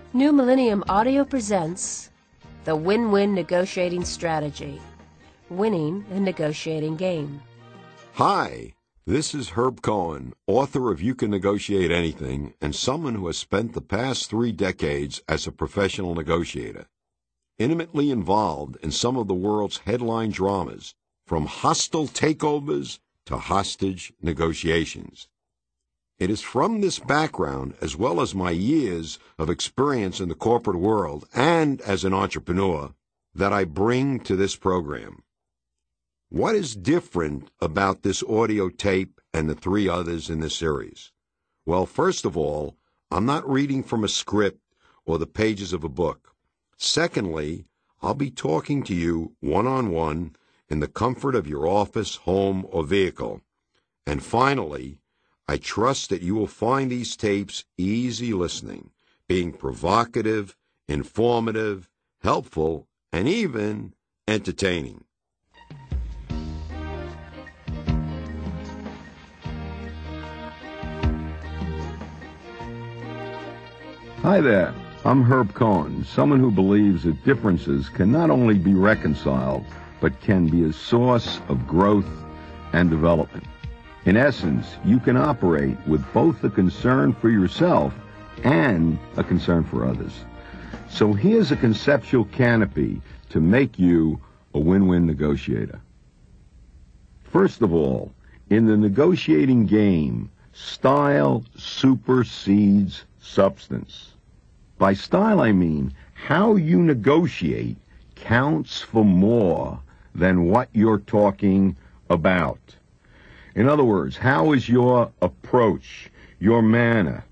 New Millennium Audio presents the Win-Win Negotiating Strategy, Winning the Negotiating Game. Hi, this is Herb Cohen, author of You Can Negotiate Anything, and someone who has spent the past 3 decades as a professional negotiator, intimately involved in some of the world's headline dramas, from hostile takeovers to hostage negotiations. It is from this background, as well as my years of experience in the corporate world and as an entrepreneur, that I bring to this program. What is different about this audio tape and the 3 others in this series? Well, first of all, I'm not reading from a script or the pages of a book. Secondly, I'll be talking to you one-on-one in the comfort of your office, home, or vehicle. And finally, I trust that you will find these tapes easy listening, being provocative, informative, helpful, and even entertaining. Hi there, I'm Herb Cohen, someone who believes that differences can not only be reconciled, but can be a source of growth and development. In essence, you can operate with both a concern for yourself and a concern for others. So here's a conceptual canopy to make you a win-win negotiator. First of all, in the negotiating game, style supersedes substance. By style, I mean how you negotiate counts for more than what you're talking about. In other words, how is your approach, your manner,